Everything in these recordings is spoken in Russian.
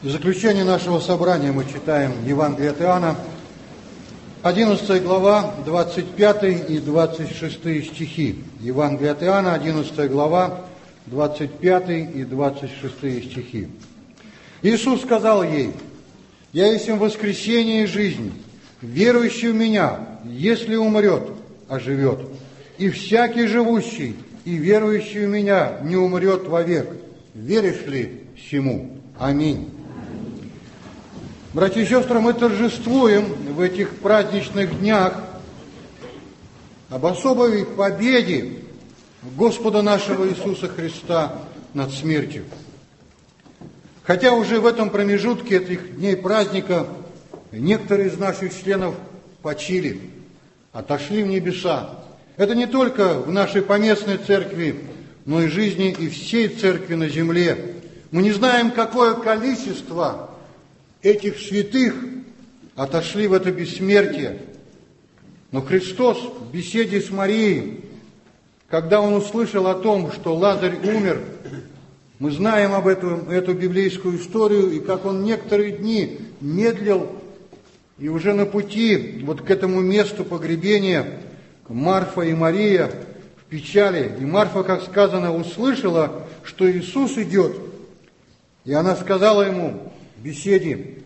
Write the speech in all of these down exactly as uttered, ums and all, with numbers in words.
В заключение нашего собрания мы читаем Евангелие от Иоанна, одиннадцатая глава, двадцать пятый и двадцать шестые стихи. Евангелие от Иоанна, одиннадцатая глава, двадцать пятый и двадцать шестые стихи. Иисус сказал ей: «Я есть воскресение и жизнь. Верующий в Меня, если умрет, оживет. И всякий живущий и верующий в Меня не умрет вовек. Веришь ли сему? Аминь». Братья и сестры, мы торжествуем в этих праздничных днях об особой победе Господа нашего Иисуса Христа над смертью. Хотя уже в этом промежутке этих дней праздника некоторые из наших членов почили, отошли в небеса. Это не только в нашей поместной церкви, но и жизни и всей церкви на земле. Мы не знаем, какое количество этих святых отошли в это бессмертие. Но Христос в беседе с Марией, когда Он услышал о том, что Лазарь умер, мы знаем об этом, эту библейскую историю, и как Он некоторые дни медлил, и уже на пути вот к этому месту погребения Марфа и Мария в печали. И Марфа, как сказано, услышала, что Иисус идет, и она сказала Ему в беседе,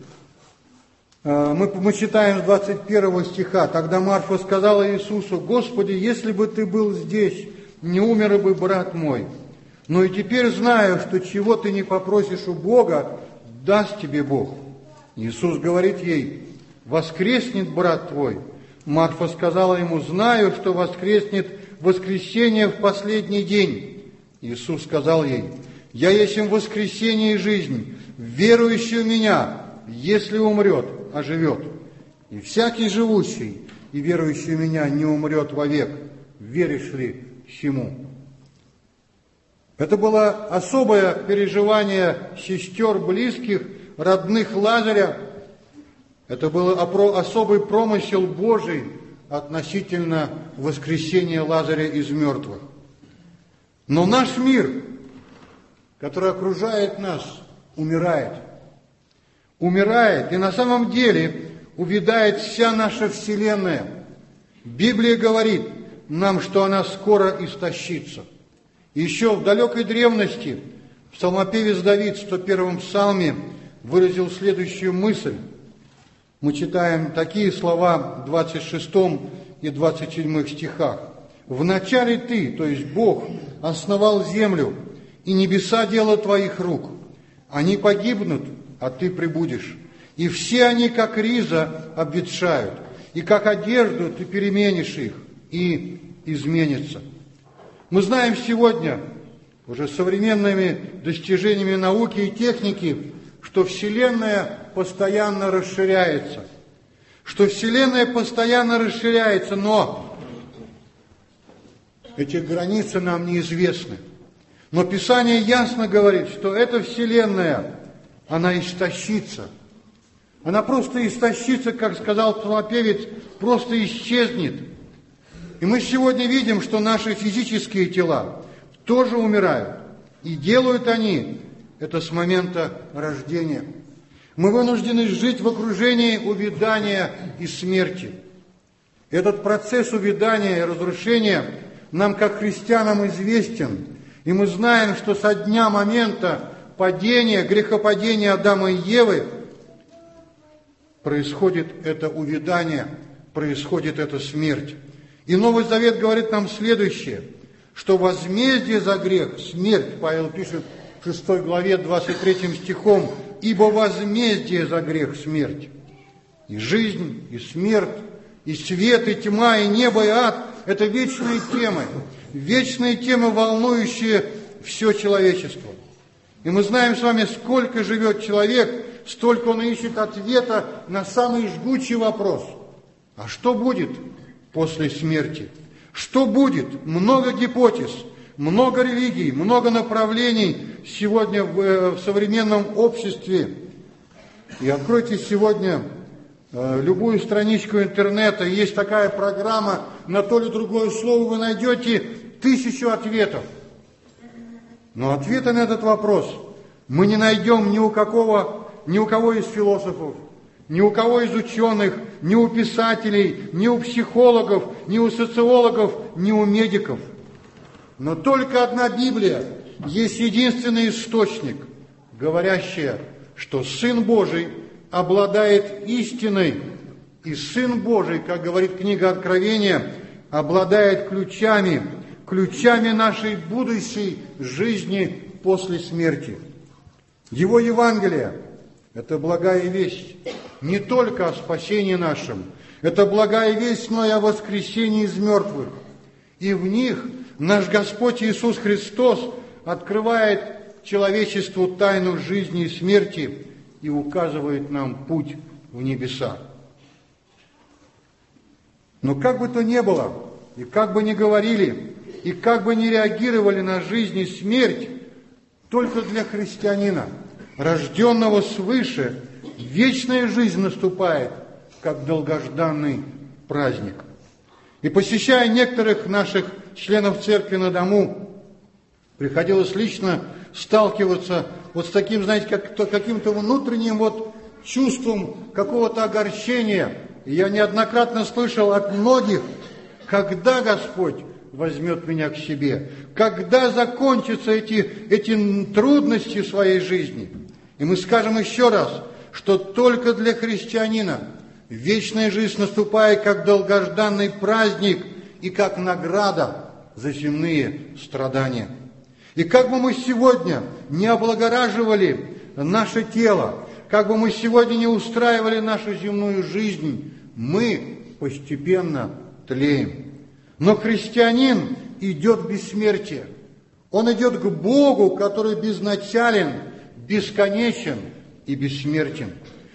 мы, мы читаем с двадцать первого стиха: «Тогда Марфа сказала Иисусу: Господи, если бы Ты был здесь, не умер бы брат мой. Но и теперь знаю, что чего Ты не попросишь у Бога, даст Тебе Бог». Иисус говорит ей: «Воскреснет брат твой». Марфа сказала Ему: «Знаю, что воскреснет в воскресенье в последний день». Иисус сказал ей: «Я есть им воскресение и жизнь. Верующий в Меня, если умрет, оживет. И всякий живущий и верующий в Меня не умрет вовек. Веришь ли сему?» Это было особое переживание сестер, близких, родных Лазаря. Это был особый промысел Божий относительно воскресения Лазаря из мертвых. Но наш мир, который окружает нас, умирает. Умирает, и на самом деле увядает вся наша Вселенная. Библия говорит нам, что она скоро истощится. Еще в далекой древности псалмопевец Давид в сто первом псалме выразил следующую мысль. Мы читаем такие слова в двадцать шестом и двадцать седьмом стихах. «Вначале Ты, то есть Бог, основал землю, и небеса дело Твоих рук. Они погибнут, а Ты пребудешь. И все они, как риза, обветшают, и как одежду Ты переменишь их, и изменятся». Мы знаем сегодня, уже современными достижениями науки и техники, что Вселенная постоянно расширяется. Что Вселенная постоянно расширяется, но эти границы нам неизвестны. Но Писание ясно говорит, что эта Вселенная, она истощится. Она просто истощится, как сказал псалмопевец, просто исчезнет. И мы сегодня видим, что наши физические тела тоже умирают. И делают они это с момента рождения. Мы вынуждены жить в окружении увядания и смерти. Этот процесс увядания и разрушения нам, как христианам, известен. И мы знаем, что со дня момента падения, грехопадения Адама и Евы происходит это увядание, происходит эта смерть. И Новый Завет говорит нам следующее, что возмездие за грех, смерть, Павел пишет в шестой главе двадцать третьим стихом, «Ибо возмездие за грех – смерть». И жизнь, и смерть, и свет, и тьма, и небо, и ад – это вечные темы, вечные темы, волнующие все человечество. И мы знаем с вами, сколько живет человек, столько он ищет ответа на самый жгучий вопрос. А что будет после смерти? Что будет? Много гипотез, много религий, много направлений сегодня в, в современном обществе. И откройте сегодня э, любую страничку интернета, есть такая программа, на то или другое слово вы найдете тысячу ответов. Но ответа на этот вопрос мы не найдем ни у какого ни у кого из философов, ни у кого из ученых, ни у писателей, ни у психологов, ни у социологов, ни у медиков. Но только одна Библия есть единственный источник, говорящий, что Сын Божий обладает истиной, и Сын Божий, как говорит книга Откровения, обладает ключами, ключами нашей будущей жизни после смерти. Его Евангелие – это благая весть не только о спасении нашем, это благая весть, но и о воскресении из мертвых. И в них наш Господь Иисус Христос открывает человечеству тайну жизни и смерти и указывает нам путь в небеса. Но как бы то ни было, и как бы ни говорили, и как бы ни реагировали на жизнь и смерть, только для христианина, рожденного свыше, вечная жизнь наступает, как долгожданный праздник. И посещая некоторых наших членов церкви на дому, приходилось лично сталкиваться вот с таким, знаете, как, каким-то внутренним вот чувством какого-то огорчения. И я неоднократно слышал от многих, когда Господь возьмет меня к себе, когда закончатся эти, эти трудности в своей жизни. И мы скажем еще раз, что только для христианина вечная жизнь наступает как долгожданный праздник и как награда за земные страдания. И как бы мы сегодня не облагораживали наше тело, как бы мы сегодня не устраивали нашу земную жизнь, мы постепенно тлеем. Но христианин идет в бессмертие. Он идет к Богу, который безначален, бесконечен и бессмертен.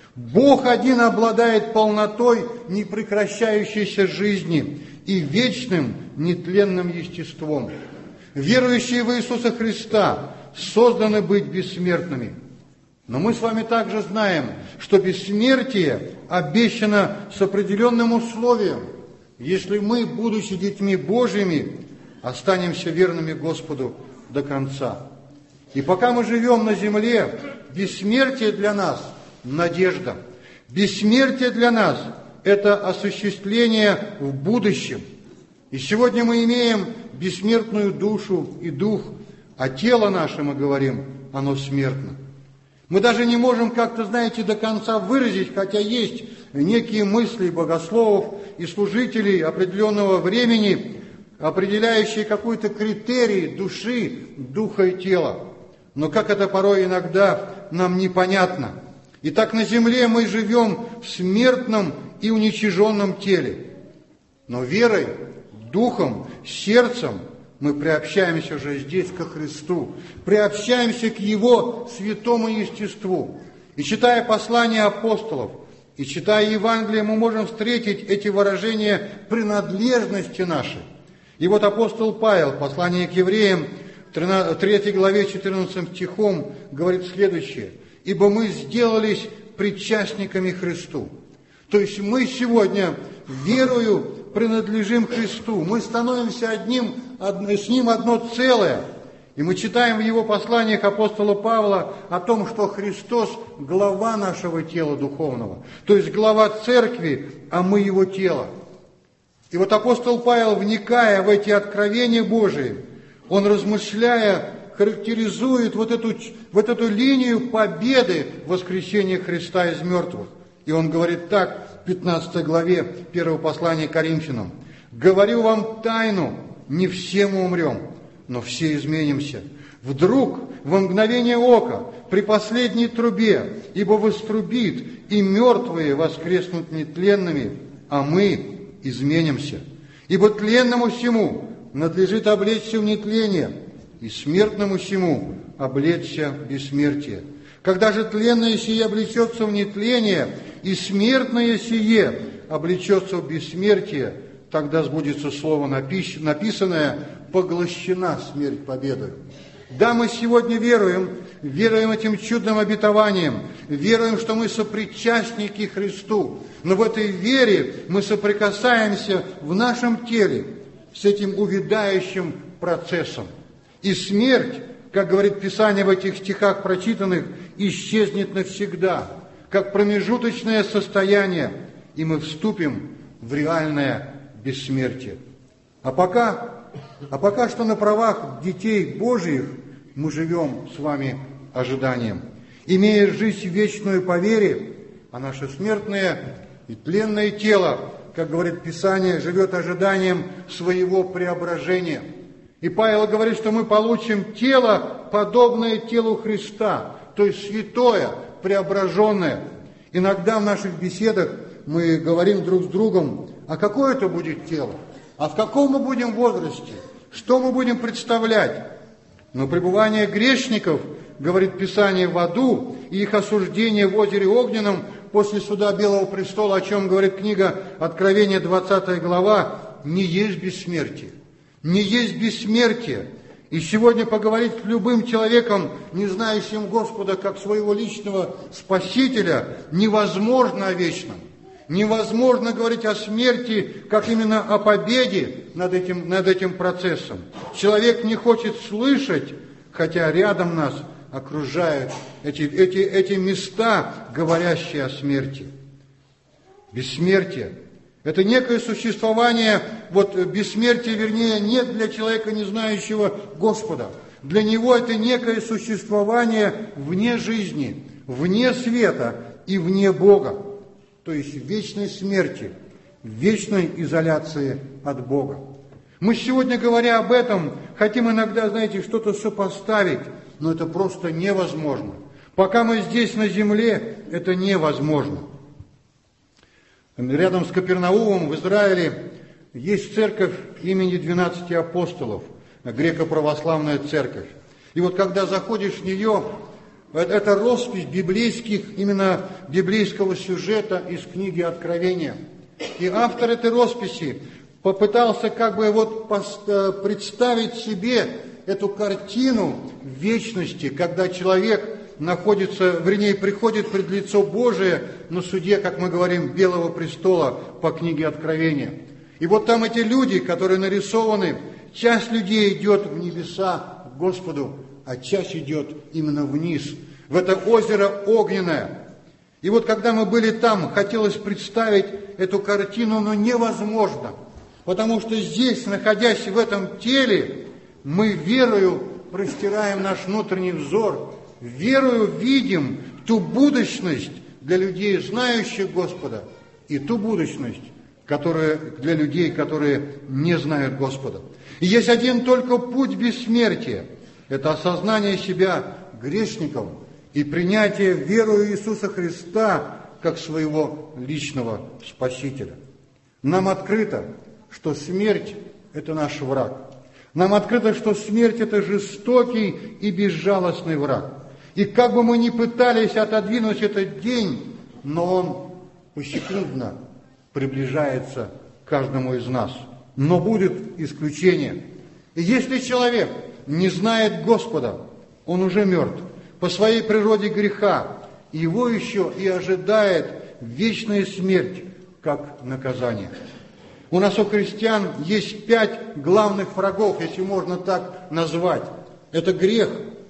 Бог один обладает полнотой непрекращающейся жизни и вечным нетленным естеством. Верующие в Иисуса Христа созданы быть бессмертными. Но мы с вами также знаем, что бессмертие обещано с определенным условием, если мы, будучи детьми Божьими, останемся верными Господу до конца. И пока мы живем на земле, бессмертие для нас – надежда. Бессмертие для нас – это осуществление в будущем. И сегодня мы имеем бессмертную душу и дух, а тело наше, мы говорим, оно смертно. Мы даже не можем как-то, знаете, до конца выразить, хотя есть некие мысли богословов и служителей определенного времени, определяющие какой-то критерий души, духа и тела. Но как это порой иногда нам непонятно. Итак, на земле мы живем в смертном и уничиженном теле. Но верой, духом, сердцем мы приобщаемся уже здесь ко Христу, приобщаемся к Его святому естеству. И читая послания апостолов, и читая Евангелие, мы можем встретить эти выражения принадлежности нашей. И вот апостол Павел в послании к евреям, третьей главе, четырнадцатым стихом, говорит следующее. «Ибо мы сделались причастниками Христу». То есть мы сегодня верою принадлежим Христу. Мы становимся одним, с Ним одно целое. И мы читаем в его посланиях апостола Павла о том, что Христос – глава нашего тела духовного. То есть глава церкви, а мы его тело. И вот апостол Павел, вникая в эти откровения Божии, он, размышляя, характеризует вот эту, вот эту линию победы воскресения Христа из мертвых. И он говорит так в пятнадцатой главе первого послания к Коринфянам. «Говорю вам тайну, не все мы умрем, но все изменимся. Вдруг, во мгновение ока, при последней трубе, ибо вострубит, и мертвые воскреснут нетленными, а мы изменимся. Ибо тленному всему надлежит облечься в нетление, и смертному всему облечься в бессмертие. Когда же тленное сие облечется в нетление, и смертное сие облечется в бессмертие, тогда сбудется слово написанное: поглощена смерть победой». Да, мы сегодня веруем, веруем этим чудным обетованием, веруем, что мы сопричастники Христу, но в этой вере мы соприкасаемся в нашем теле с этим увядающим процессом. И смерть, как говорит Писание в этих стихах прочитанных, исчезнет навсегда, как промежуточное состояние, и мы вступим в реальное бессмертие. А пока, а пока что на правах детей Божьих мы живем с вами ожиданием, имея жизнь вечную по вере, а наше смертное и тленное тело, как говорит Писание, живет ожиданием своего преображения. И Павел говорит, что мы получим тело, подобное телу Христа, то есть святое, преображенное. Иногда в наших беседах мы говорим друг с другом, а какое это будет тело, а в каком мы будем возрасте, что мы будем представлять. Но пребывание грешников, говорит Писание, в аду и их осуждение в озере Огненном после суда Белого престола, о чем говорит книга Откровения, двадцатая глава, не есть бессмертие. Не есть бессмертие. И сегодня поговорить с любым человеком, не знающим Господа как своего личного Спасителя, невозможно о вечном. Невозможно говорить о смерти, как именно о победе над этим, над этим процессом. Человек не хочет слышать, хотя рядом нас окружают эти, эти, эти места, говорящие о смерти. Бессмертие – это некое существование, вот бессмертие, вернее, нет для человека, не знающего Господа. Для него это некое существование вне жизни, вне света и вне Бога. То есть в вечной смерти, в вечной изоляции от Бога. Мы сегодня, говоря об этом, хотим иногда, знаете, что-то сопоставить, но это просто невозможно. Пока мы здесь на земле, это невозможно. Рядом с Капернаумом в Израиле есть церковь имени двенадцати апостолов, греко-православная церковь. И вот когда заходишь в нее, это роспись библейских, именно библейского сюжета из книги Откровения. И автор этой росписи попытался как бы вот представить себе эту картину вечности, когда человек находится, вернее, приходит пред лицо Божие на суде, как мы говорим, Белого престола по книге Откровения. И вот там эти люди, которые нарисованы, часть людей идет в небеса к Господу, а часть идет именно вниз, в это озеро огненное. И вот когда мы были там, хотелось представить эту картину, но невозможно, потому что здесь, находясь в этом теле, мы верою простираем наш внутренний взор, верою видим ту будущность для людей, знающих Господа, и ту будущность, которая для людей, которые не знают Господа. И есть один только путь бессмертия. Это осознание себя грешником и принятие верою Иисуса Христа как своего личного Спасителя. Нам открыто, что смерть – это наш враг. Нам открыто, что смерть – это жестокий и безжалостный враг. И как бы мы ни пытались отодвинуть этот день, но он посекундно приближается к каждому из нас. Но будет исключение. И если человек не знает Господа, он уже мертв по своей природе греха, его еще и ожидает вечная смерть как наказание. У нас, у христиан, есть пять главных врагов, если можно так назвать. Это грех,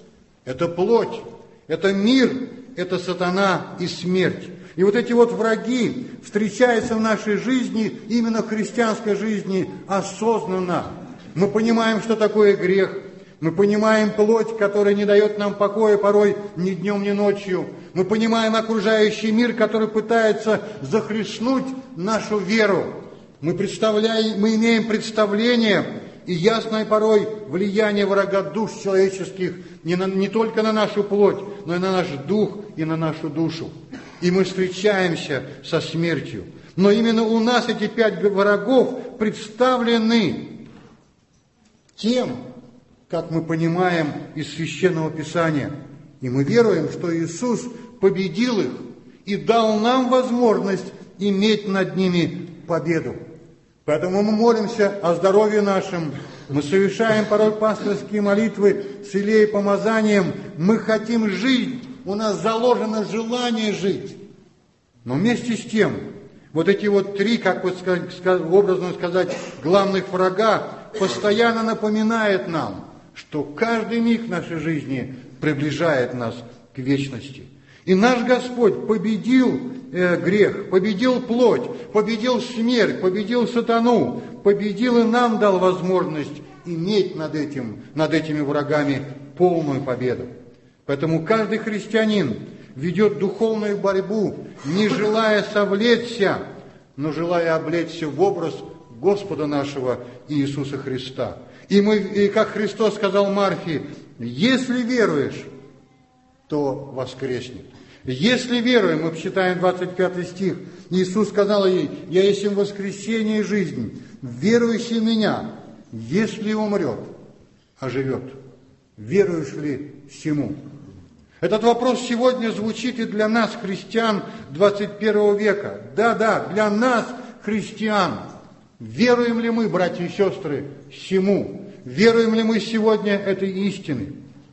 это плоть, это мир, это сатана и смерть. И вот эти вот враги встречаются в нашей жизни, именно в христианской жизни, осознанно. Мы понимаем, что такое грех. Мы понимаем плоть, которая не дает нам покоя порой ни днем, ни ночью. Мы понимаем окружающий мир, который пытается захлестнуть нашу веру. Мы, представляем, мы имеем представление и ясное порой влияние врага душ человеческих не, на, не только на нашу плоть, но и на наш дух и на нашу душу. И мы встречаемся со смертью. Но именно у нас эти пять врагов представлены тем, как мы понимаем из Священного Писания. И мы веруем, что Иисус победил их и дал нам возможность иметь над ними победу. Поэтому мы молимся о здоровье нашем, мы совершаем порой пасторские молитвы с елеем и помазанием. Мы хотим жить, у нас заложено желание жить. Но вместе с тем, вот эти вот три, как вот образно сказать, главных врага, постоянно напоминают нам, что каждый миг нашей жизни приближает нас к вечности. И наш Господь победил э, грех, победил плоть, победил смерть, победил сатану, победил и нам дал возможность иметь над, этим, над этими врагами полную победу. Поэтому каждый христианин ведет духовную борьбу, не желая совлечься, но желая облечься в образ Господа нашего Иисуса Христа. И, мы, и как Христос сказал Марфе, если веруешь, то воскреснет. Если веруем, мы читаем двадцать пятый стих, Иисус сказал ей, я есть им воскресение и жизнь, верующий в Меня, если умрет, оживет. Веруешь ли всему? Этот вопрос сегодня звучит и для нас, христиан двадцать первого века. Да, да, для нас, христиан. Веруем ли мы, братья и сестры, всему? Веруем ли мы сегодня этой истины?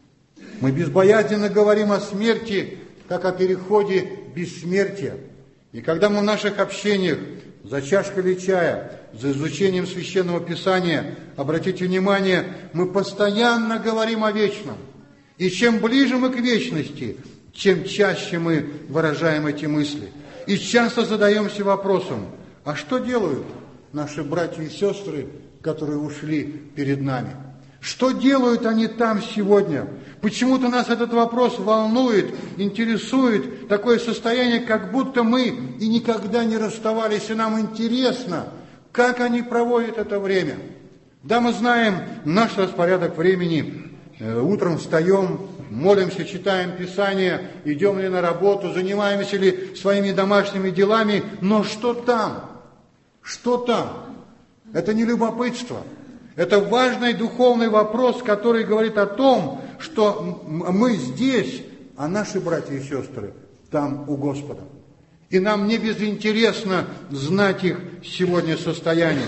Мы безбоязненно говорим о смерти, как о переходе бессмертия. И когда мы в наших общениях за чашкой чая, за изучением Священного Писания, обратите внимание, мы постоянно говорим о вечном. И чем ближе мы к вечности, чем чаще мы выражаем эти мысли. И часто задаемся вопросом, а что делают наши братья и сестры, которые ушли перед нами? Что делают они там сегодня? Почему-то нас этот вопрос волнует, интересует, такое состояние, как будто мы и никогда не расставались, и нам интересно, как они проводят это время. Да, мы знаем наш распорядок времени. Утром встаем, молимся, читаем Писание, идем ли на работу, занимаемся ли своими домашними делами, но что там? Что там? Это не любопытство. Это важный духовный вопрос, который говорит о том, что мы здесь, а наши братья и сестры там у Господа. И нам не безинтересно знать их сегодня состояние.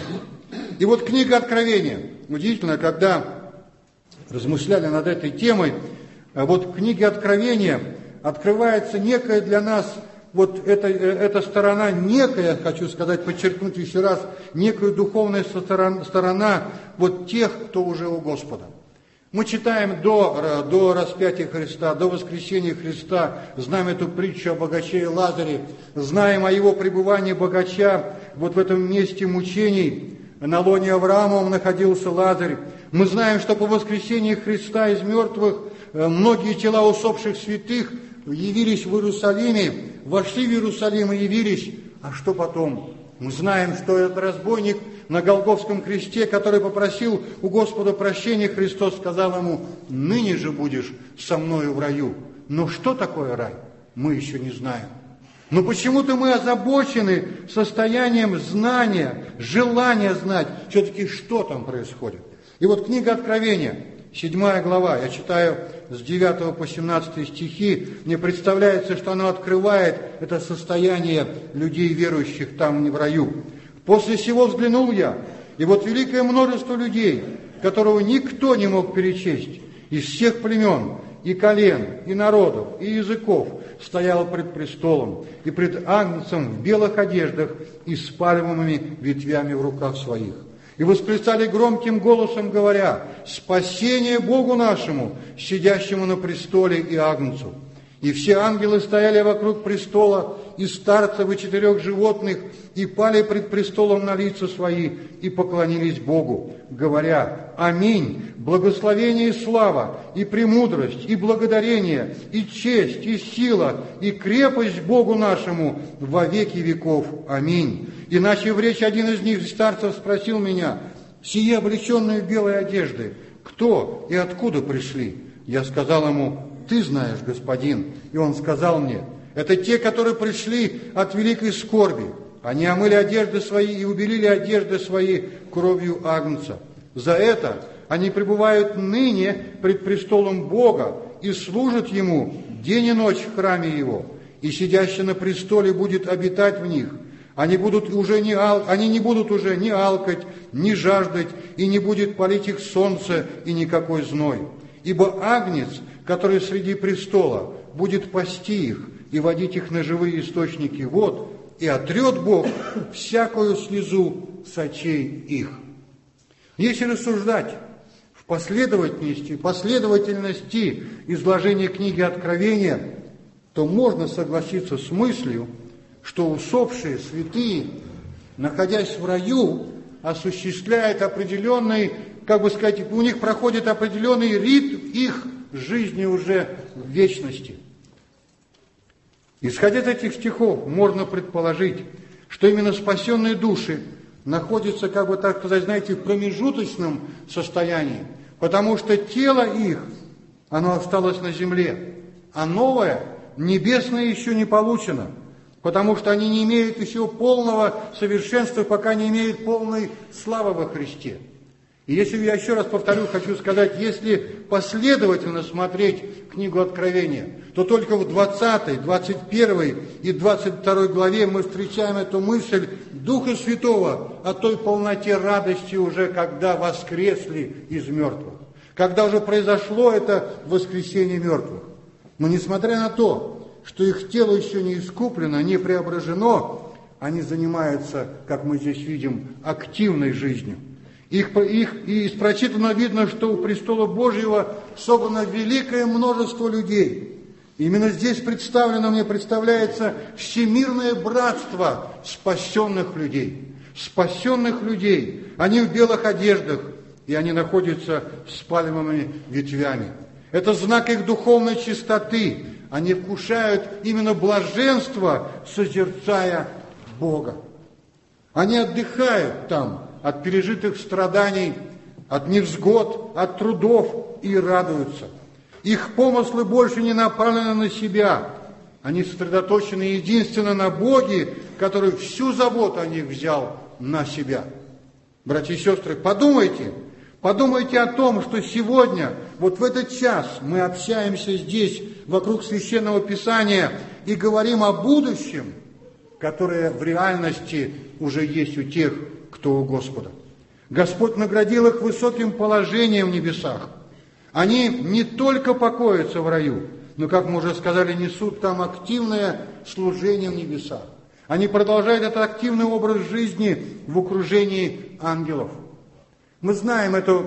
И вот книга Откровения. Удивительно, когда размышляли над этой темой, вот в книге Откровения открывается некая для нас, вот эта, эта сторона, некая, хочу сказать, подчеркнуть еще раз, некая духовная сторона вот тех, кто уже у Господа. Мы читаем до, до распятия Христа, до воскресения Христа, знаем эту притчу о богаче и Лазаре, знаем о его пребывании богача вот в этом месте мучений. На лоне Авраамова находился Лазарь. Мы знаем, что по воскресении Христа из мертвых многие тела усопших святых явились в Иерусалиме, вошли в Иерусалим и явились. А что потом? Мы знаем, что этот разбойник на Голгофском кресте, который попросил у Господа прощения, Христос сказал ему, ныне же будешь со мною в раю. Но что такое рай? Мы еще не знаем. Но почему-то мы озабочены состоянием знания, желания знать, все-таки что там происходит. И вот книга Откровения, седьмая глава, я читаю с девятого по семнадцатый стихи, мне представляется, что она открывает это состояние людей, верующих там в раю. «После сего взглянул я, и вот великое множество людей, которого никто не мог перечесть, из всех племен, и колен, и народов, и языков, стоял пред престолом и пред Агнцем в белых одеждах и с пальмовыми ветвями в руках своих. И восклицали громким голосом, говоря, «Спасение Богу нашему, сидящему на престоле и Агнцу!» И все ангелы стояли вокруг престола, и старцев, и четырех животных, и пали пред престолом на лица свои, и поклонились Богу, говоря, «Аминь! Благословение и слава, и премудрость, и благодарение, и честь, и сила, и крепость Богу нашему во веки веков. Аминь!» Иначе в речь один из них, старцев, спросил меня, «Сие облеченные в белые одежды, кто и откуда пришли?» Я сказал ему, «Ты знаешь, господин». И он сказал мне, «Это те, которые пришли от великой скорби. Они омыли одежды свои и убелили одежды свои кровью Агнца. За это они пребывают ныне пред престолом Бога и служат Ему день и ночь в храме Его. И сидящий на престоле будет обитать в них. Они, будут уже не ал... они не будут уже ни алкать, ни жаждать, и не будет палить их солнце и никакой зной. Ибо Агнец, который среди престола, будет пасти их и водить их на живые источники вод, и отрет Бог всякую слезу с очей их». Если рассуждать в в последовательности, последовательности изложения книги Откровения, то можно согласиться с мыслью, что усопшие святые, находясь в раю, осуществляют определенный, как бы сказать, у них проходит определенный ритм их жизни уже в вечности. Исходя из этих стихов, можно предположить, что именно спасенные души находятся, как бы так сказать, знаете, в промежуточном состоянии, потому что тело их, оно осталось на земле, а новое, небесное, еще не получено, потому что они не имеют еще полного совершенства, пока не имеют полной славы во Христе. И если я еще раз повторю, хочу сказать, если последовательно смотреть книгу Откровения, то только в двадцатой, двадцать первой и двадцать второй главе мы встречаем эту мысль Духа Святого о той полноте радости уже, когда воскресли из мертвых, когда уже произошло это воскресение мертвых. Но несмотря на то, что их тело еще не искуплено, не преображено, они занимаются, как мы здесь видим, активной жизнью. Их, их, и из прочитанного видно, что у престола Божьего собрано великое множество людей. Именно здесь представлено, мне представляется, всемирное братство спасенных людей. Спасенных людей. Они в белых одеждах, и они находятся с пальмовыми ветвями. Это знак их духовной чистоты. Они вкушают именно блаженство, созерцая Бога. Они отдыхают там от пережитых страданий, от невзгод, от трудов и радуются. Их помыслы больше не направлены на себя. Они сосредоточены единственно на Боге, который всю заботу о них взял на себя. Братья и сестры, подумайте, подумайте о том, что сегодня, вот в этот час, мы общаемся здесь, вокруг Священного Писания, и говорим о будущем, которое в реальности уже есть у тех, кто у Господа. Господь наградил их высоким положением в небесах. Они не только покоятся в раю, но, как мы уже сказали, несут там активное служение в небесах. Они продолжают этот активный образ жизни в окружении ангелов. Мы знаем это,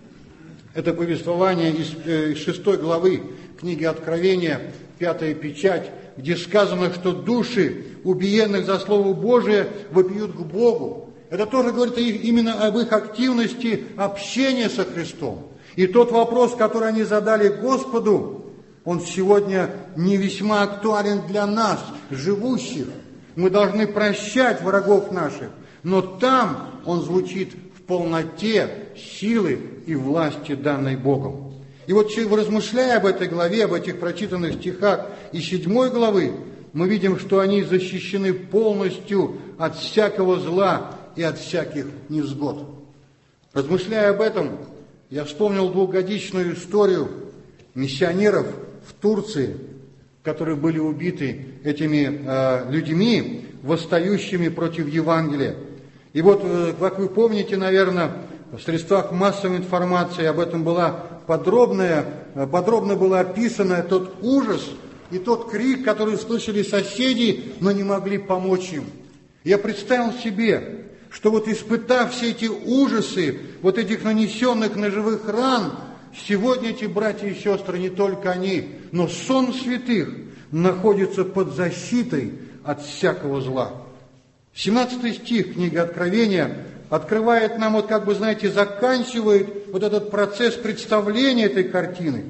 это повествование из шестой главы книги Откровения, пятая печать, где сказано, что души убиенных за Слово Божие вопиют к Богу. Это тоже говорит именно об их активности общения со Христом. И тот вопрос, который они задали Господу, он сегодня не весьма актуален для нас, живущих. Мы должны прощать врагов наших, но там он звучит в полноте силы и власти, данной Богом. И вот, размышляя об этой главе, об этих прочитанных стихах из седьмой главы, мы видим, что они защищены полностью от всякого зла и от всяких невзгод. Размышляя об этом, я вспомнил двухгодичную историю миссионеров в Турции, которые были убиты этими э, людьми, восстающими против Евангелия. И вот, э, как вы помните, наверное, в средствах массовой информации об этом была подробная, э, подробно было описано тот ужас и тот крик, который слышали соседи, но не могли помочь им. Я представил себе, что вот испытав все эти ужасы, вот этих нанесенных ножевых ран, сегодня эти братья и сестры, не только они, но сон святых находится под защитой от всякого зла. семнадцатый стих книги Откровения открывает нам, вот как бы, знаете, заканчивает вот этот процесс представления этой картины.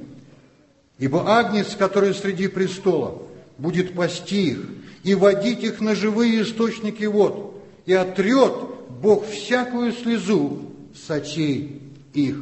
«Ибо Агнец, который среди престола, будет пасти их и водить их на живые источники вод, и отрет Бог всякую слезу с очей их».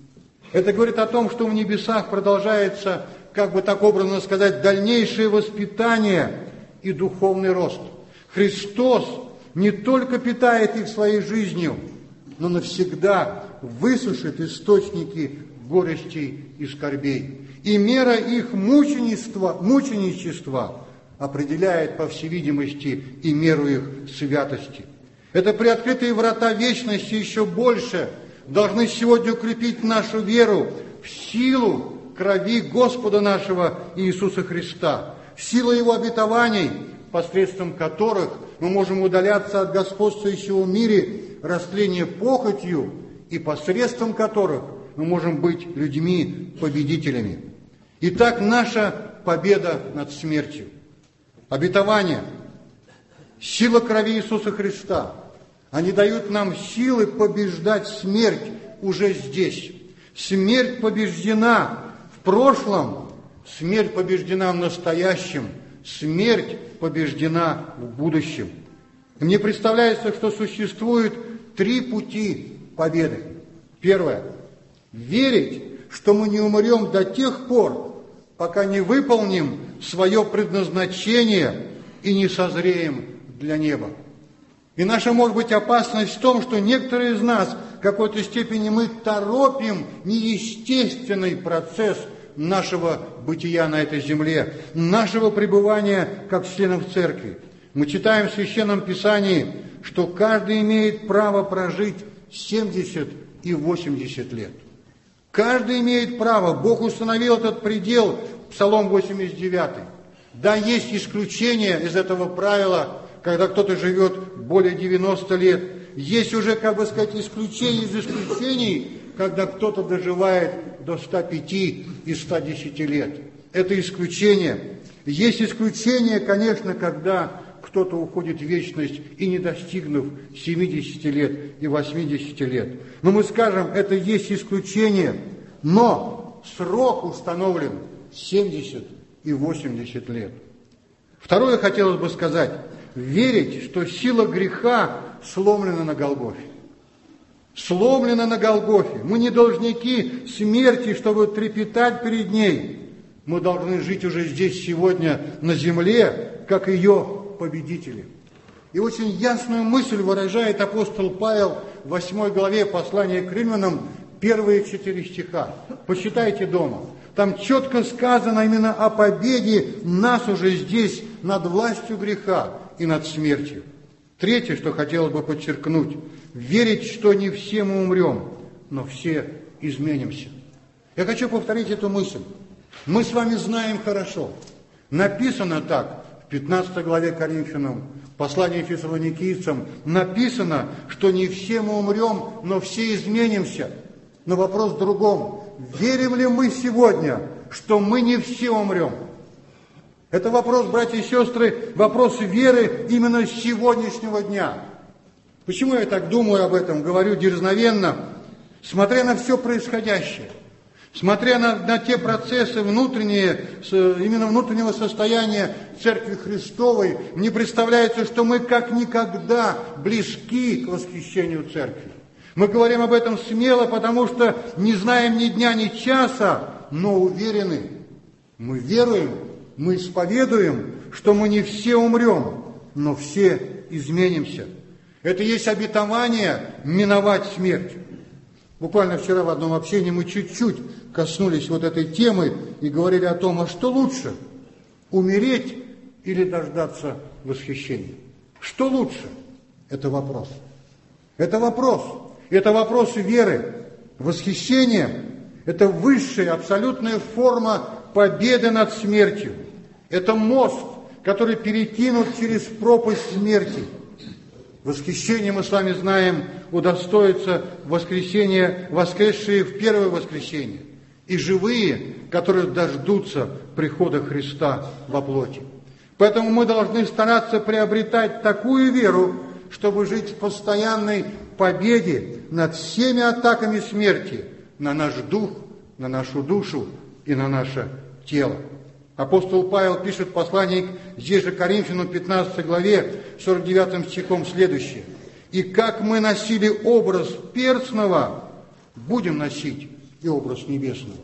Это говорит о том, что в небесах продолжается, как бы так образно сказать, дальнейшее воспитание и духовный рост. Христос не только питает их своей жизнью, но навсегда высушит источники горестей и скорбей. И мера их мученичества, мученичества определяет, по всей видимости, и меру их святости. Это приоткрытые врата вечности еще больше должны сегодня укрепить нашу веру в силу крови Господа нашего Иисуса Христа, в силу Его обетований, посредством которых мы можем удаляться от господствующего в мире растления похотью, и посредством которых мы можем быть людьми-победителями. Итак, наша победа над смертью. Обетование, сила крови Иисуса Христа, они дают нам силы побеждать смерть уже здесь. Смерть побеждена в прошлом, смерть побеждена в настоящем, смерть побеждена в будущем. И мне представляется, что существует три пути победы. Первое. Верить, что мы не умрем до тех пор, пока не выполним свое предназначение и не созреем для неба. И наша, может быть, опасность в том, что некоторые из нас в какой-то степени мы торопим неестественный процесс нашего бытия на этой земле, нашего пребывания как членов церкви. Мы читаем в Священном Писании, что каждый имеет право прожить семьдесят и восемьдесят лет. Каждый имеет право. Бог установил этот предел, Псалом восемьдесят девять. Да, есть исключения из этого правила, когда кто-то живет более девяноста лет. Есть уже, как бы сказать, исключения из исключений, когда кто-то доживает до ста пяти и ста десяти лет. Это исключение. Есть исключение, конечно, когда кто-то уходит в вечность и не достигнув семидесяти лет и восьмидесяти лет. Но мы скажем, это есть исключение, но срок установлен семьдесят и восемьдесят лет. Второе хотелось бы сказать, верить, что сила греха сломлена на Голгофе. Сломлена на Голгофе. Мы не должники смерти, чтобы трепетать перед ней. Мы должны жить уже здесь сегодня на земле, как ее победители. И очень ясную мысль выражает апостол Павел в восьмой главе послания к Римлянам, первые четыре стиха. Почитайте дома. Там четко сказано именно о победе нас уже здесь над властью греха и над смертью. Третье, что хотелось бы подчеркнуть, верить, что не все мы умрем, но все изменимся. Я хочу повторить эту мысль. Мы с вами знаем хорошо. Написано так в пятнадцатой главе Коринфянам, послании Фессалоникийцам, написано, что не все мы умрем, но все изменимся. Но вопрос в другом. Верим ли мы сегодня, что мы не все умрем? Это вопрос, братья и сестры, вопрос веры именно с сегодняшнего дня. Почему я так думаю об этом, говорю дерзновенно? Смотря на все происходящее, смотря на, на те процессы внутренние, именно внутреннего состояния Церкви Христовой, мне представляется, что мы как никогда близки к восхищению Церкви. Мы говорим об этом смело, потому что не знаем ни дня, ни часа, но уверены. Мы веруем, мы исповедуем, что мы не все умрем, но все изменимся. Это есть обетование миновать смерть. Буквально вчера в одном общении мы чуть-чуть коснулись вот этой темы и говорили о том, а что лучше, умереть или дождаться восхищения? Что лучше? Это вопрос. Это вопрос. Это вопрос веры. Восхищение – это высшая, абсолютная форма победы над смертью. Это мост, который перекинут через пропасть смерти. Восхищение, мы с вами знаем, удостоится воскресения, воскресшие в первое воскресенье, и живые, которые дождутся прихода Христа во плоти. Поэтому мы должны стараться приобретать такую веру, чтобы жить в постоянной победе над всеми атаками смерти на наш дух, на нашу душу и на наше тело. Апостол Павел пишет в послании здесь же Коринфянам, пятнадцатой главе, сорок девятым стихом следующее. «И как мы носили образ перстного, будем носить и образ небесного».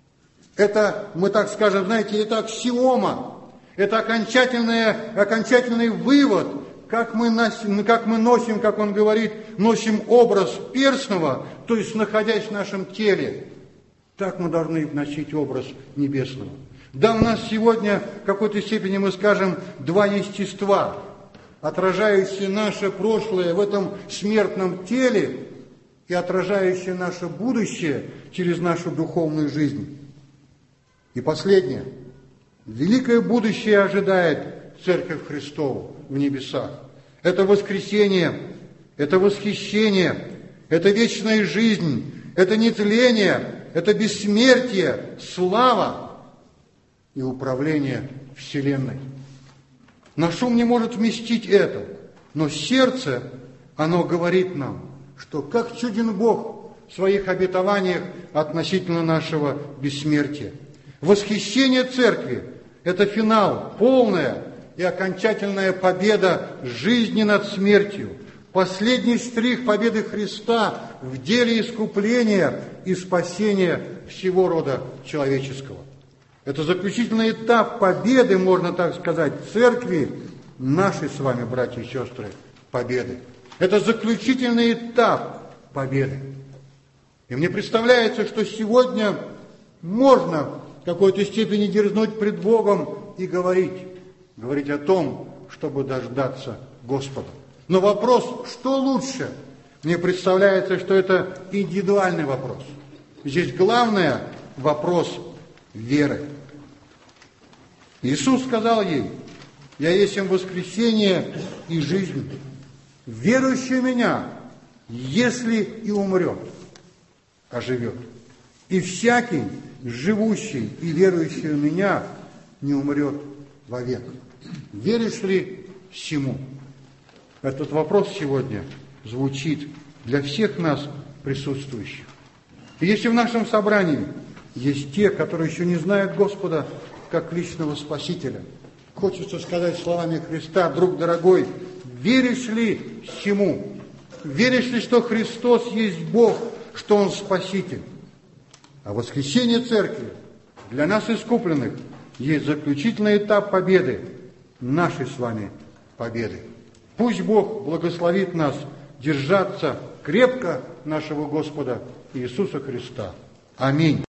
Это, мы так скажем, знаете, это аксиома, это окончательный, окончательный вывод, как мы, носим, как мы носим, как он говорит, носим образ перстного, то есть находясь в нашем теле, так мы должны носить образ небесного. Да, у нас сегодня в какой-то степени, мы скажем, два естества, отражающие наше прошлое в этом смертном теле и отражающие наше будущее через нашу духовную жизнь. И последнее. Великое будущее ожидает Церковь Христову в небесах. Это воскресение, это восхищение, это вечная жизнь, это нетление, это бессмертие, слава и управление Вселенной. Наш ум не может вместить это, но сердце, оно говорит нам, что как чуден Бог в своих обетованиях относительно нашего бессмертия. Восхищение Церкви – это финал, полная и окончательная победа жизни над смертью, последний штрих победы Христа в деле искупления и спасения всего рода человеческого. Это заключительный этап победы, можно так сказать, Церкви, нашей с вами, братья и сестры, победы. Это заключительный этап победы. И мне представляется, что сегодня можно в какой-то степени дерзнуть пред Богом и говорить, говорить о том, чтобы дождаться Господа. Но вопрос, что лучше? Мне представляется, что это индивидуальный вопрос. Здесь главное вопрос веры. Иисус сказал ей: «Я есть им воскресение и жизнь. Верующий в Меня, если и умрет, оживет. И всякий, живущий и верующий в Меня, не умрет вовек». Веришь ли всему? Этот вопрос сегодня звучит для всех нас присутствующих. И если в нашем собрании есть те, которые еще не знают Господа как личного Спасителя, хочется сказать словами Христа: друг дорогой, веришь ли всему? Веришь ли, что Христос есть Бог, что Он Спаситель? А воскресение Церкви для нас, искупленных, есть заключительный этап победы, нашей с вами победы. Пусть Бог благословит нас держаться крепко нашего Господа Иисуса Христа. Аминь.